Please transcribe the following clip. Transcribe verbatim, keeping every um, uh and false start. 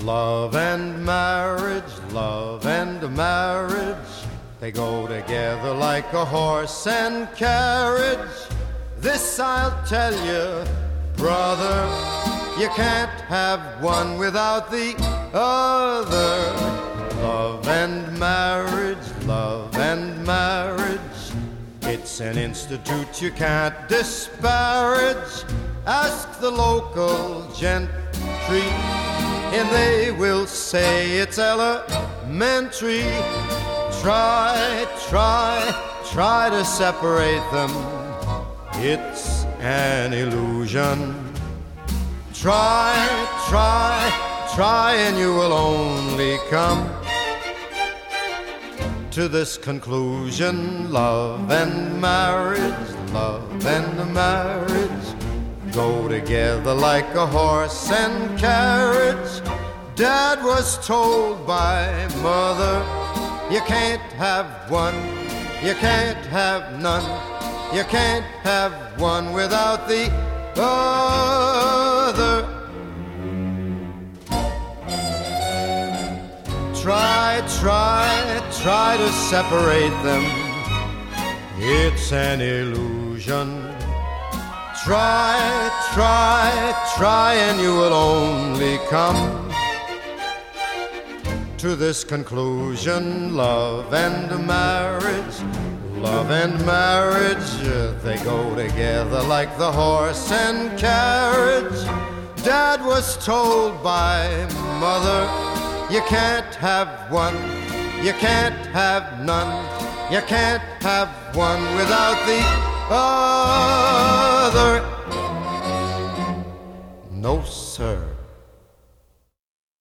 Love and marriage, love and marriage, they go together like a horse and carriage. This I'll tell you, brother, you can't have one without the other. Love and marriage, love and marriage, it's an institute you can't disparage. Ask the local gentry, and they will say it's elementary. Try, try, try to separate them, it's an illusion. Try, try, try, and you will only come to this conclusion. Love and marriage, love and marriage, go together like a horse and carriage. Dad was told by mother, you can't have one, you can't have none, you can't have one without the other. Try, try, try to separate them, it's an illusion. Try, try, try, and you will only come to this conclusion. Love and marriage, love and marriage, they go together like the horse and carriage. Dad was told by mother, you can't have one, you can't have none, you can't have one without the other. No, sir.